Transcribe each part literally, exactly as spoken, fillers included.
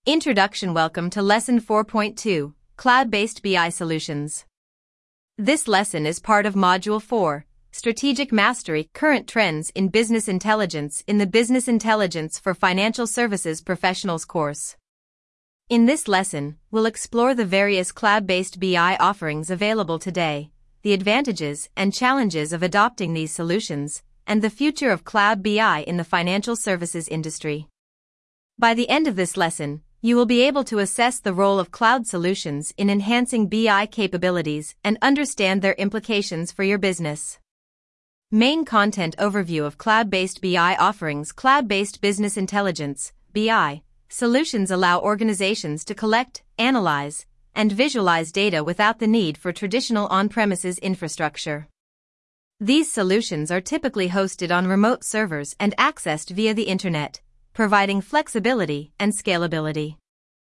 Introduction. Welcome to Lesson four point two, Cloud-Based B I Solutions. This lesson is part of Module four, Strategic Mastery, Current Trends in Business Intelligence in the Business Intelligence for Financial Services Professionals course. In this lesson, we'll explore the various cloud-based B I offerings available today, the advantages and challenges of adopting these solutions, and the future of cloud B I in the financial services industry. By the end of this lesson, you will be able to assess the role of cloud solutions in enhancing B I capabilities and understand their implications for your business. Main content overview of cloud-based B I offerings. Cloud-based business intelligence, B I, solutions allow organizations to collect, analyze, and visualize data without the need for traditional on-premises infrastructure. These solutions are typically hosted on remote servers and accessed via the Internet, providing flexibility and scalability.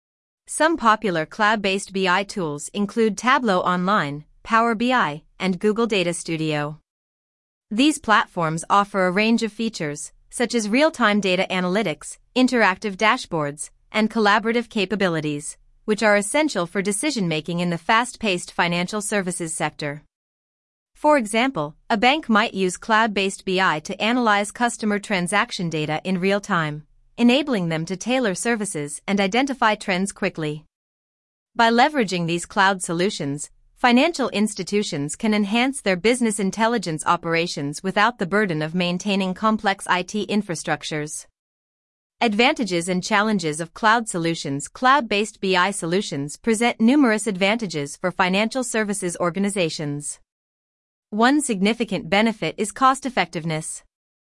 Some popular cloud-based B I tools include Tableau Online, Power B I, and Google Data Studio. These platforms offer a range of features, such as real-time data analytics, interactive dashboards, and collaborative capabilities, which are essential for decision-making in the fast-paced financial services sector. For example, a bank might use cloud-based B I to analyze customer transaction data in real time, enabling them to tailor services and identify trends quickly. By leveraging these cloud solutions, financial institutions can enhance their business intelligence operations without the burden of maintaining complex I T infrastructures. Advantages and challenges of cloud solutions. Cloud-based B I solutions present numerous advantages for financial services organizations. One significant benefit is cost-effectiveness.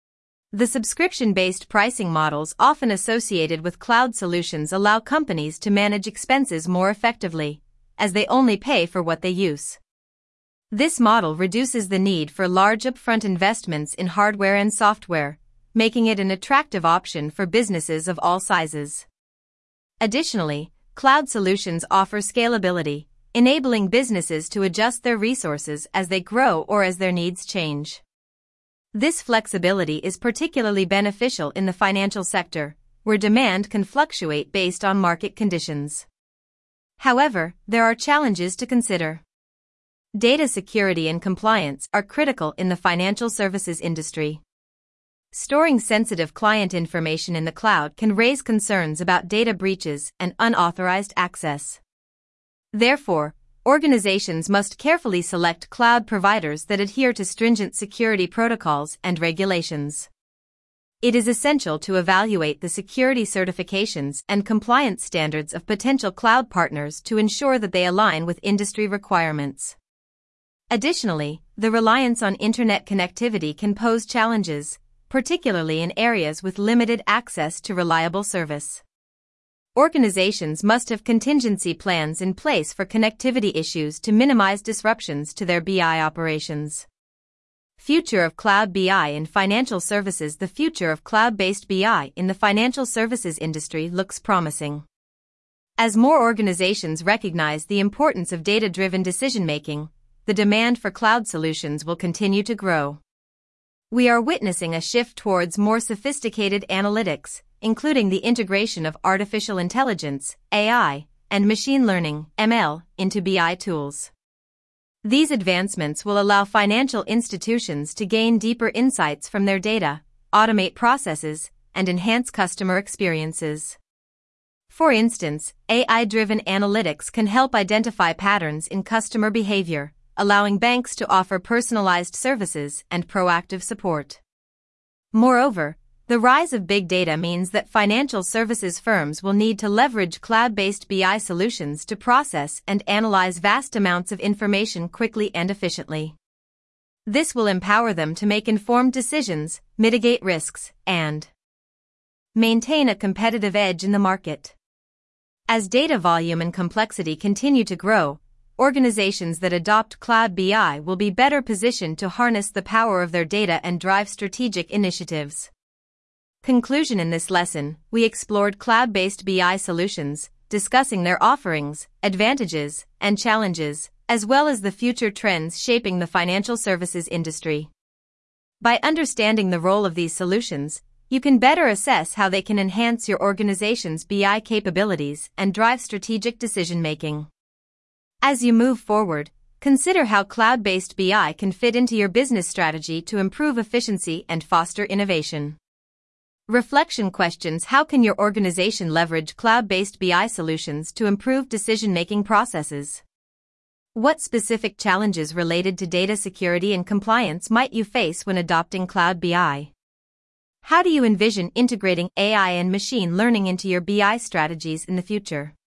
The subscription-based pricing models often associated with cloud solutions allow companies to manage expenses more effectively, as they only pay for what they use. This model reduces the need for large upfront investments in hardware and software, making it an attractive option for businesses of all sizes. Additionally, cloud solutions offer scalability, enabling businesses to adjust their resources as they grow or as their needs change. This flexibility is particularly beneficial in the financial sector, where demand can fluctuate based on market conditions. However, there are challenges to consider. Data security and compliance are critical in the financial services industry. Storing sensitive client information in the cloud can raise concerns about data breaches and unauthorized access. Therefore, organizations must carefully select cloud providers that adhere to stringent security protocols and regulations. It is essential to evaluate the security certifications and compliance standards of potential cloud partners to ensure that they align with industry requirements. Additionally, the reliance on internet connectivity can pose challenges, particularly in areas with limited access to reliable service. Organizations must have contingency plans in place for connectivity issues to minimize disruptions to their B I operations. Future of cloud B I in financial services. The future of cloud-based B I in the financial services industry looks promising. As more organizations recognize the importance of data-driven decision-making, the demand for cloud solutions will continue to grow. We are witnessing a shift towards more sophisticated analytics, including the integration of artificial intelligence, A I, and machine learning, M L, into B I tools. These advancements will allow financial institutions to gain deeper insights from their data, automate processes, and enhance customer experiences. For instance, A I-driven analytics can help identify patterns in customer behavior, allowing banks to offer personalized services and proactive support. Moreover, the rise of big data means that financial services firms will need to leverage cloud-based B I solutions to process and analyze vast amounts of information quickly and efficiently. This will empower them to make informed decisions, mitigate risks, and maintain a competitive edge in the market. As data volume and complexity continue to grow, organizations that adopt cloud B I will be better positioned to harness the power of their data and drive strategic initiatives. Conclusion. In this lesson, we explored cloud-based B I solutions, discussing their offerings, advantages, and challenges, as well as the future trends shaping the financial services industry. By understanding the role of these solutions, You can better assess how they can enhance your organization's B I capabilities and drive strategic decision-making. As you move forward, consider how cloud-based B I can fit into your business strategy to improve efficiency and foster innovation. Reflection questions: how can your organization leverage cloud-based B I solutions to improve decision-making processes? What specific challenges related to data security and compliance might you face when adopting cloud B I? How do you envision integrating A I and machine learning into your B I strategies in the future?